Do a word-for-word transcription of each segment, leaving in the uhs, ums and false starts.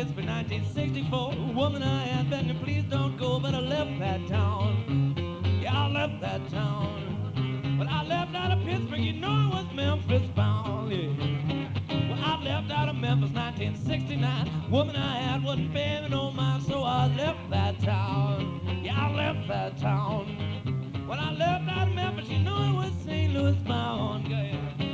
Pittsburgh, nineteen sixty-four. Woman I had begged me, please don't go, but I left that town. Yeah, I left that town. Well, I left out of Pittsburgh, you know I was Memphis bound. Yeah. Well, I left out of Memphis, nineteen sixty-nine. Woman I had wasn't paying me no mind, so I left that town. Yeah, I left that town. When I left out of Memphis, you know it was Saint Louis bound. Yeah.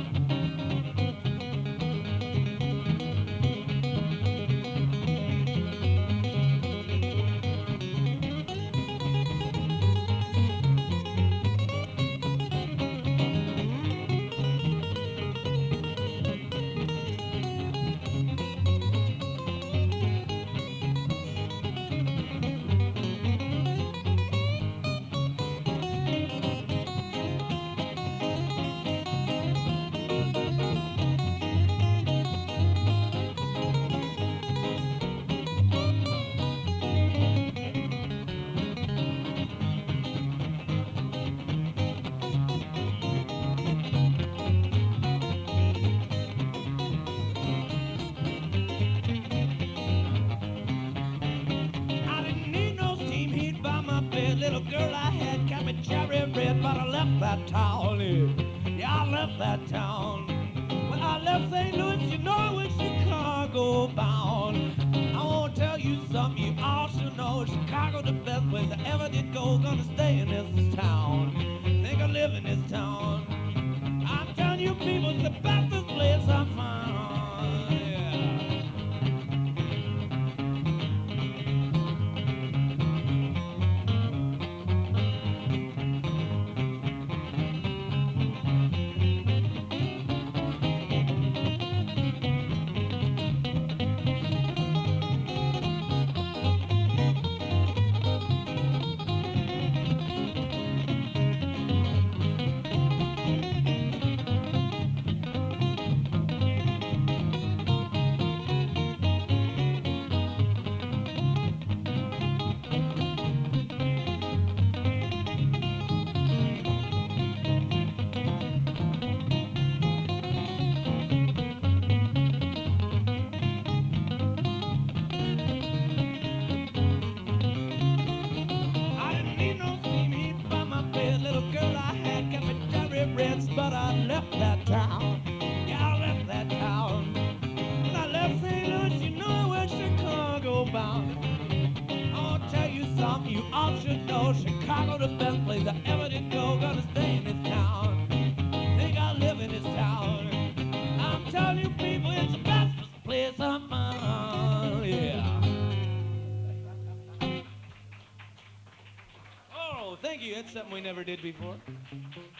Little girl I had got me cherry red, but I left that town. Yeah, I left that town. When I left Saint Louis, you know I was Chicago bound. I want to tell you something you all should know. Chicago the best place I ever did go. Gonna stay in this town. Think I live in this town. I'm telling you people, it's the bestest place I found. But I left that town. Yeah, I left that town. When I left Saint Louis, you know I was Chicago bound. I'll tell you something you all should know. Chicago the best place I ever did go. Gonna stay in this town. Think I live in this town. I'm telling you people, it's the best place I found. Yeah. Oh, thank you. That's something we never did before.